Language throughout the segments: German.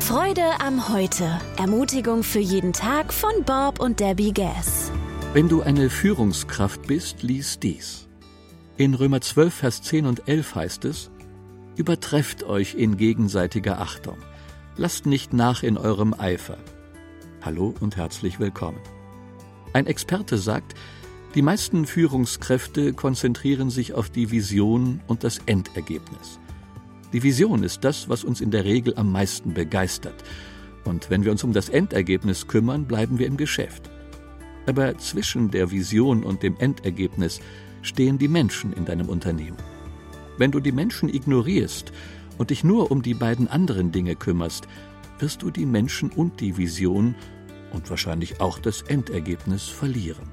Freude am Heute. Ermutigung für jeden Tag von Bob und Debbie Gass. Wenn du eine Führungskraft bist, lies dies. In Römer 12, Vers 10 und 11 heißt es: Übertrefft euch in gegenseitiger Achtung. Lasst nicht nach in eurem Eifer. Hallo und herzlich willkommen. Ein Experte sagt, die meisten Führungskräfte konzentrieren sich auf die Vision und das Endergebnis. Die Vision ist das, was uns in der Regel am meisten begeistert. Und wenn wir uns um das Endergebnis kümmern, bleiben wir im Geschäft. Aber zwischen der Vision und dem Endergebnis stehen die Menschen in deinem Unternehmen. Wenn du die Menschen ignorierst und dich nur um die beiden anderen Dinge kümmerst, wirst du die Menschen und die Vision und wahrscheinlich auch das Endergebnis verlieren.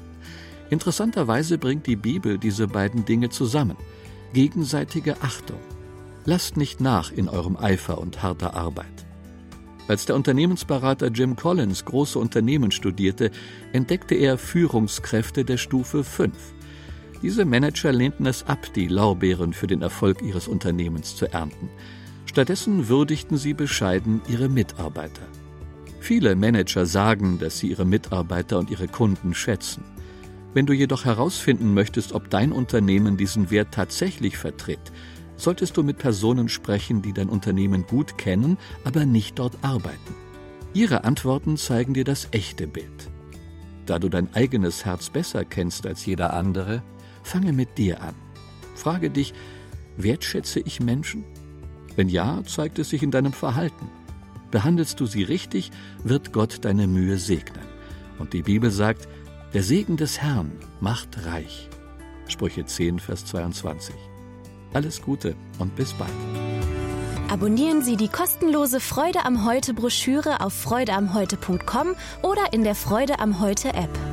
Interessanterweise bringt die Bibel diese beiden Dinge zusammen. Gegenseitige Achtung. Lasst nicht nach in eurem Eifer und harter Arbeit. Als der Unternehmensberater Jim Collins große Unternehmen studierte, entdeckte er Führungskräfte der Stufe 5. Diese Manager lehnten es ab, die Lorbeeren für den Erfolg ihres Unternehmens zu ernten. Stattdessen würdigten sie bescheiden ihre Mitarbeiter. Viele Manager sagen, dass sie ihre Mitarbeiter und ihre Kunden schätzen. Wenn du jedoch herausfinden möchtest, ob dein Unternehmen diesen Wert tatsächlich vertritt, solltest du mit Personen sprechen, die dein Unternehmen gut kennen, aber nicht dort arbeiten. Ihre Antworten zeigen dir das echte Bild. Da du dein eigenes Herz besser kennst als jeder andere, fange mit dir an. Frage dich: Wertschätze ich Menschen? Wenn ja, zeigt es sich in deinem Verhalten. Behandelst du sie richtig, wird Gott deine Mühe segnen. Und die Bibel sagt, der Segen des Herrn macht reich. Sprüche 10, Vers 22. Alles Gute und bis bald. Abonnieren Sie die kostenlose Freude am Heute Broschüre auf freudeamheute.com oder in der Freude am Heute App.